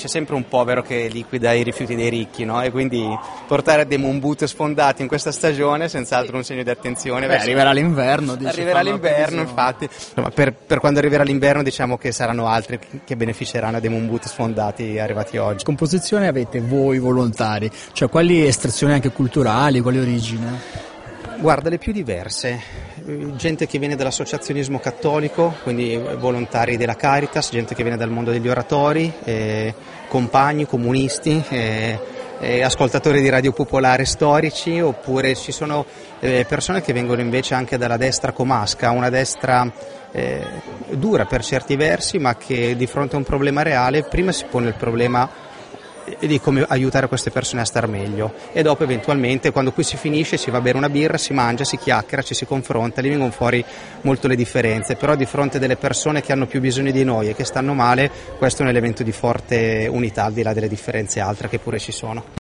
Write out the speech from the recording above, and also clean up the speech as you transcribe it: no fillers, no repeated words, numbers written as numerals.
c'è sempre un povero che liquida i rifiuti dei ricchi, no? E quindi portare dei moon boot sfondati in questa stagione è senz'altro un segno di attenzione. Arriverà l'inverno, arriverà l'inverno, infatti. Insomma, per quando arriverà l'inverno diciamo che saranno altri che beneficeranno dei moon boot sfondati arrivati oggi. Composizione avete voi volontari, cioè quali estrazioni anche culturali, quali origini? Guarda, le più diverse, gente che viene dall'associazionismo cattolico, quindi volontari della Caritas, gente che viene dal mondo degli oratori, compagni, comunisti, ascoltatori di radio popolare storici, oppure ci sono persone che vengono invece anche dalla destra comasca, una destra dura per certi versi, ma che di fronte a un problema reale prima si pone il problema di come aiutare queste persone a star meglio, e dopo eventualmente quando qui si finisce si va a bere una birra, si mangia, si chiacchiera, ci si confronta, lì vengono fuori molto le differenze, però di fronte delle persone che hanno più bisogno di noi e che stanno male, questo è un elemento di forte unità al di là delle differenze altre che pure ci sono.